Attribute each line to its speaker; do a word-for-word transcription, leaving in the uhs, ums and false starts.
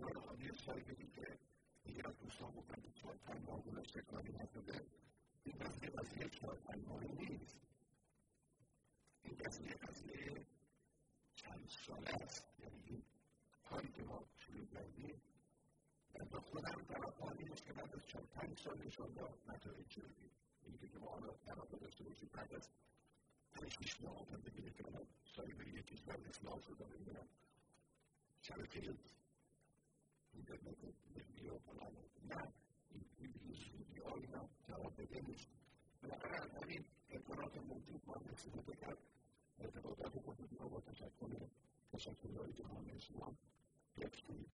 Speaker 1: برای حالی سایبری که دیگه از دوستان بودن که چهار پنج ماه گذشته کاری نشده، این قضیه قضیه چهار پنج ماهی نیست. این قضیه قضیه چند ساله است. یعنی این کاری که ما شروع کردیم با خودم طرفدار این است که بعد از چند پنج سال انشاءالله نتایج بگیریم. این که ما حالا طرفدار داشته باشیم بعد از پنج شش ماه آمد بگیره که الان سایبری کشور اصلاح شده بگیرم شبکه اینترنت ملی و فلان نه این زودی ها اینا جواب بده نیست. بنابراین از همین امکانات موجود ما استفاده کرد. ارتباطات خودمون رو با تشکر تشکرهای جهان اسلام حفظ کنیم.